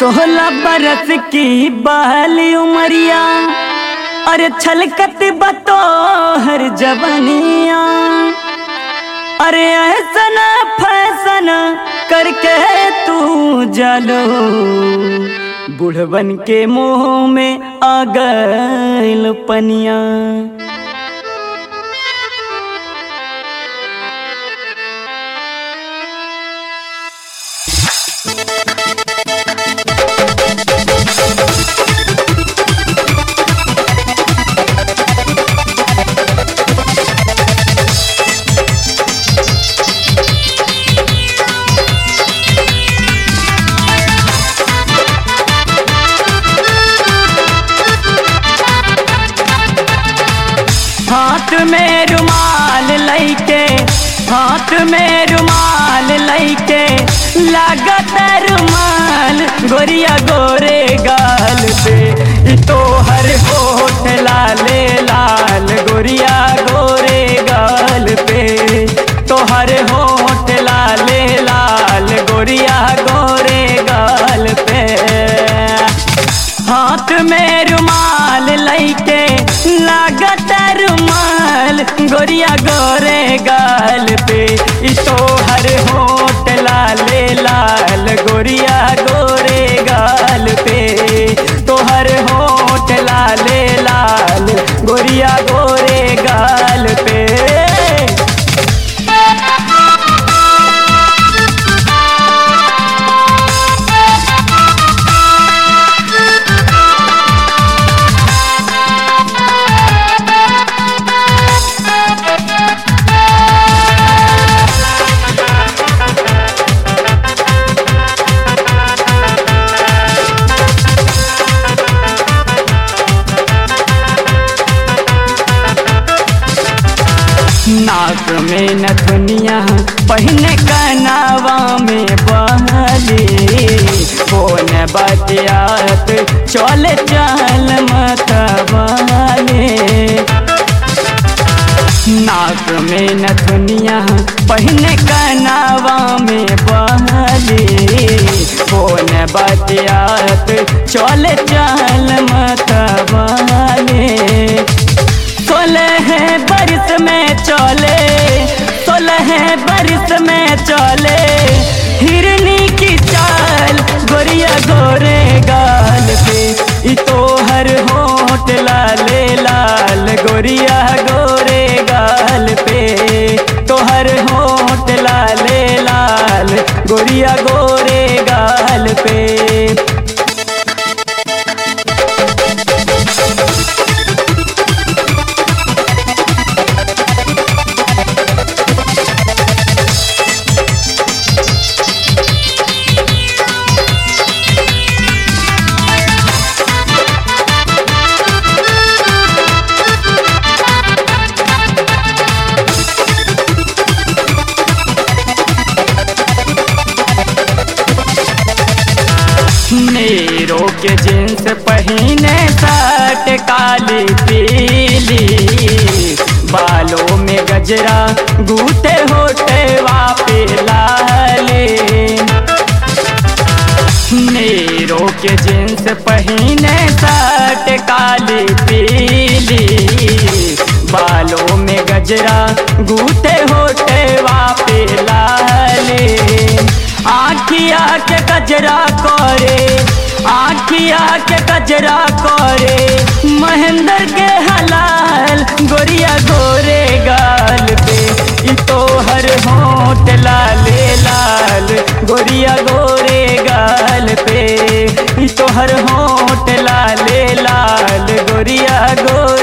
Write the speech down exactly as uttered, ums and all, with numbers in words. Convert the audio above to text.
सोलह बरस की बहली उमरिया, अरे छलकत बतो हर जवनिया। अरे ऐसन फैसन करके तू जालो, बुढ़वन के मुंह में आ गइल पनिया। हाथ में रुमाल लइके, हाथ में रुमाल लइके, लागत रुमाल गोरिया गोरे गाल पे। ई तो हर होठ लाले लाल गोरिया गोरे गाल पे, तो हर होठ लाले लाल गोरिया गोरे गाल पे। हाथ में रुमाल लइके, लागत रुमाल गोरिया गोरे गाल पे। ई तो हर होठ लाले लाल गोरिया गोरे गाल पे, तो हर होठ लाले लाल गोरिया गोरे गाल पे। नाक में नथुनिया पहने कनावा में बहली, फोन बतियात चल चल मतवाले। नाक में नथुनिया पहने कनावा में बहली, फोन बतियात चल चल मतवाले। सोलह बरस में चले, सोलह बरस में चले, हिरनी की चाल गोरिया गोरे गाल पे। ई तो हर होठ लाले लाल गोरिया गोरे गाल पे, तो हर होठ लाले लाल गोरिया गोरे गाल पे। नेरो के जींस पहने शर्ट काली पीली, बालों में गजरा गूटे होटे वापे लाले। नेरो के जींस पहने शर्ट काली पीली, बालों में गजरा गूटे होटे वापे लाले। आँखिया के गजरा करे, आँखिया के गजरा करे, महेंद्र के हलाल गोरिया गोरे गाल पे। ई तो हर होठ लाले लाल गोरिया गोरे गाल पे। ई तो हर होठ लाले लाल गोरिया गोरे